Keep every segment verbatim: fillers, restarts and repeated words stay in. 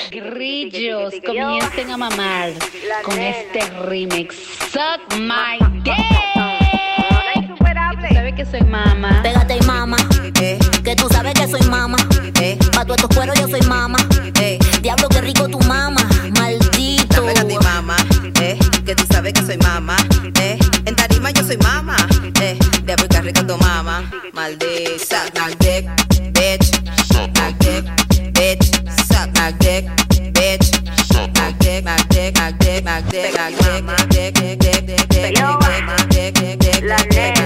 Grillos, comiencen a mamar con este remix. Suck my dick. ¿Tú sabes que soy mama? Pégate y mama, eh, que tú sabes que soy mama, eh, pa' todos estos cueros yo soy mama, eh, diablo que rico tu mama, maldito. Pégate y mama, eh, que tú sabes que soy mama, eh, en tarima yo soy mama, eh, diablo que rico tu mama, maldito. Suck my dick, bitch, suck my dick, bitch, suck my dick, bitch, suck my dick, my dick, my dick, my dick, my dick, my dick, dick, dick, dick, dick, dick, dick, dick, la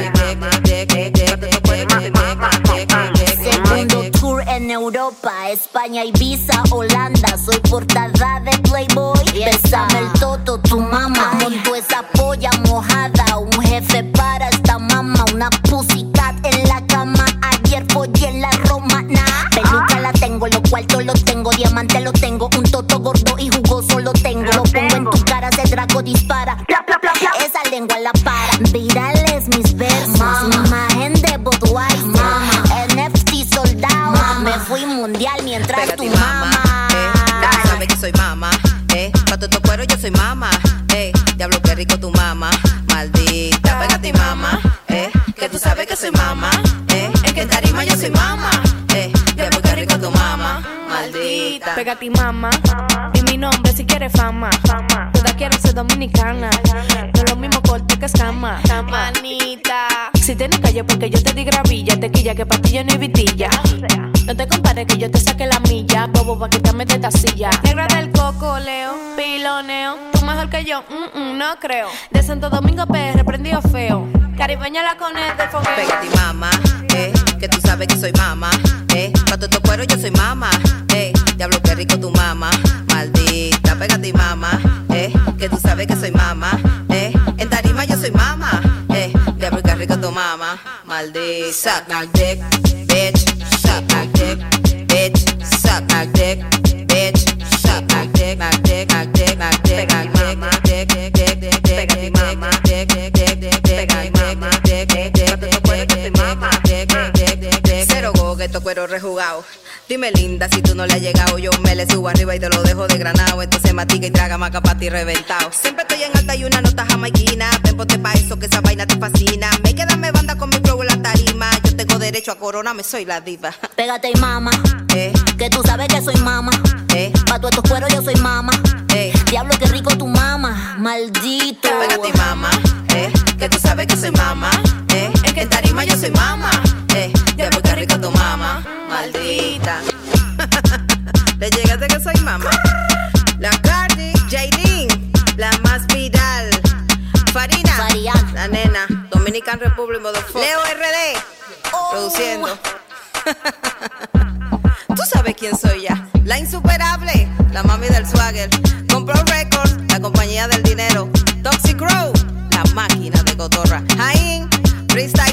Segundo tour en Europa, España, Ibiza, Holanda. Soy portada de Playboy. Bésame el toto, tu mamá. Monto esa polla mojada. Un jefe para esta mama. Una pussycat en la cama. Ayer follé en la romana. Peluca la tengo, los cuartos los tengo. Diamante lo tengo. Un toto gordo y jugoso lo tengo. Lo pongo en tu cara, ese Draco dispara. Esa lengua la para. Virales mis versos. Imagen de Budweiser. N F T soldado. Me fui mundial mientras pégate tu mama, mamá. eh, que tú sabes que soy mama, eh, pa' todo tu cuero yo soy mama, eh, diablo que rico tu mama, maldita. Pégate y mama, eh, que tú sabes que soy mama, eh, en que en tarima yo soy mama, eh, diablo que rico tu mama, maldita. Pégate y mama, y mi nombre si quieres fama. Todas quieren ser dominicana, no lo mismo corte que escama. Manita, si tienes calle porque yo te di gravilla, tequilla que pa' ti yo no hay vitilla. No te compares que yo te saque la milla, bobo pa' quitarme de esta silla. Negra del coco, leo, piloneo, tú mejor que yo, mm, mm, no creo. De Santo Domingo P R, prendido feo, caribeña la conecta del fogueo. Pégate y mama, eh, que tú sabes que soy mama, eh, pa' todo tu cuero yo soy mama, eh, diablo que rico tu mama, maldita. Pégate y mama, eh, que tú sabes que soy mama, eh, en tarima yo soy mama, eh, diablo que rico tu mama, maldita. Suck my dick, bitch, suck my dick, bitch, suck my dick, bitch, suck my dick, my dick, my dick, my dick, my dick, my dick, dick, dick, dick, dick, mama, dick, dick, dick, dick, dick, mama, dick, dick, dick, dick, dick, dick, dick. Cero gogueto, cuero rejugado. Dime linda si tú no le has llegado. Yo me le subo arriba y te lo dejo de granado. Entonces matica y traga maca pa' ti reventado. Siempre estoy en alta y una nota jamaiquina. Ven ponte pa' eso que esa vaina te fascina. Me queda me banda con mi flow en la tarima. Yo tengo derecho a coronarme, soy la diva. Pégate y mama, Eh, que tú sabes que soy mama, eh, pa' todos estos cueros yo soy mama, eh. diablo que rico tu mama, maldito. Pégate y mama, eh, que tú sabes que soy mama, eh, en que en tarima yo soy mama, eh, diablo que rico tu mama, maldita. Le llegaste que soy mama. La Cardi, Jaylin, la más viral, Farina, Farian. la nena, Dominican Republic, motherfucker. Leo R D, Oh. produciendo. Tú sabes quién soy ya, la insuperable, la mami del swagger. Compró Records, la compañía del dinero. Toxic Crow, la máquina de cotorra. Jaín, freestyle